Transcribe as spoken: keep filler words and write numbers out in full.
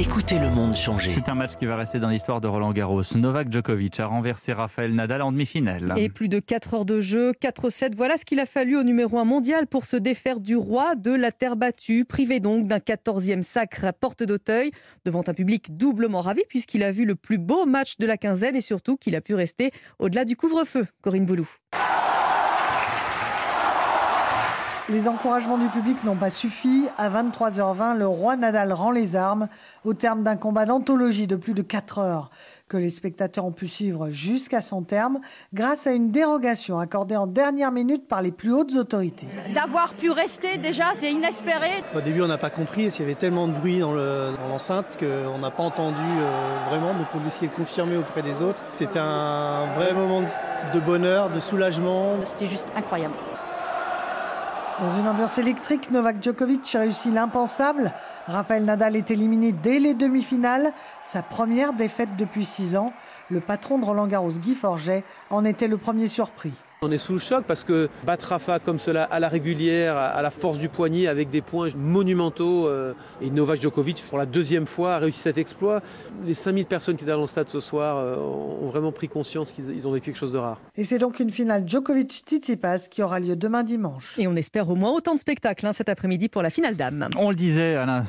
Écoutez le monde changer. C'est un match qui va rester dans l'histoire de Roland Garros. Novak Djokovic a renversé Rafael Nadal en demi-finale. Et plus de quatre heures de jeu, quatre sept, voilà ce qu'il a fallu au numéro un mondial pour se défaire du roi de la terre battue, privé donc d'un quatorzième sacre à porte d'Auteuil, devant un public doublement ravi puisqu'il a vu le plus beau match de la quinzaine et surtout qu'il a pu rester au-delà du couvre-feu. Corinne Boulou. Les encouragements du public n'ont pas suffi. À vingt-trois heures vingt, le roi Nadal rend les armes au terme d'un combat d'anthologie de plus de quatre heures que les spectateurs ont pu suivre jusqu'à son terme grâce à une dérogation accordée en dernière minute par les plus hautes autorités. D'avoir pu rester déjà, c'est inespéré. Au début, on n'a pas compris, il y avait tellement de bruit dans le- dans l'enceinte qu'on n'a pas entendu euh, vraiment, donc on essayait de confirmer auprès des autres. C'était un vrai moment de bonheur, de soulagement. C'était juste incroyable. Dans une ambiance électrique, Novak Djokovic réussit l'impensable. Rafael Nadal est éliminé dès les demi-finales. Sa première défaite depuis six ans. Le patron de Roland Garros, Guy Forget, en était le premier surpris. On est sous le choc parce que battre Rafa comme cela à la régulière, à la force du poignet, avec des points monumentaux, euh, et Novak Djokovic pour la deuxième fois a réussi cet exploit. Les cinq mille personnes qui étaient dans le stade ce soir euh, ont vraiment pris conscience qu'ils ils ont vécu quelque chose de rare. Et c'est donc une finale Djokovic-Tsitsipas qui aura lieu demain dimanche. Et on espère au moins autant de spectacles hein, cet après-midi pour la finale dames. On le disait, Alain.